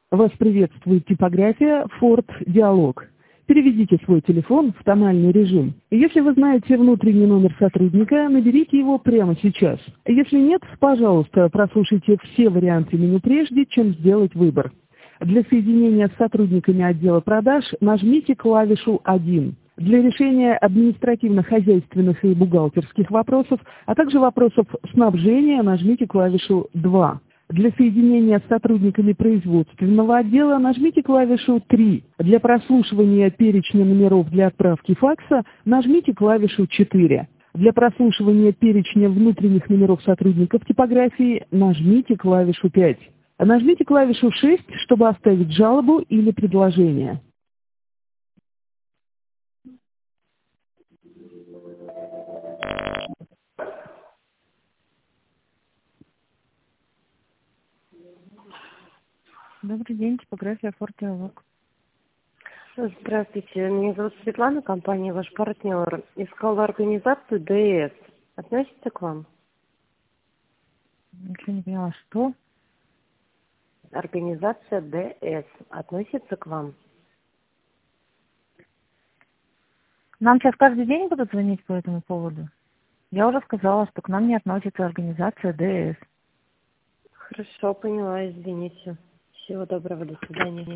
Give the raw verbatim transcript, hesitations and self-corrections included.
Вас приветствует типография Ford Dialog. Переведите свой телефон в тональный режим. Если вы знаете внутренний номер сотрудника, наберите его прямо сейчас. Если нет, пожалуйста, прослушайте все варианты меню прежде, чем сделать выбор. Для соединения с сотрудниками отдела продаж нажмите клавишу один. Для решения административно-хозяйственных и бухгалтерских вопросов, а также вопросов снабжения нажмите клавишу два. Для соединения с сотрудниками производственного отдела нажмите клавишу три. Для прослушивания перечня номеров для отправки факса нажмите клавишу четыре. Для прослушивания перечня внутренних номеров сотрудников типографии нажмите клавишу пять. Нажмите клавишу шесть, чтобы оставить жалобу или предложение. Добрый день, типография Ford Dialog. Здравствуйте, меня зовут Светлана, компания «Ваш партнер». Искала организацию ДС. Относится к вам? Ничего не поняла, что? Организация ДС относится к вам? Нам сейчас каждый день будут звонить по этому поводу? Я уже сказала, что к нам не относится организация ДС. Хорошо, поняла, извините. Всего доброго, до свидания.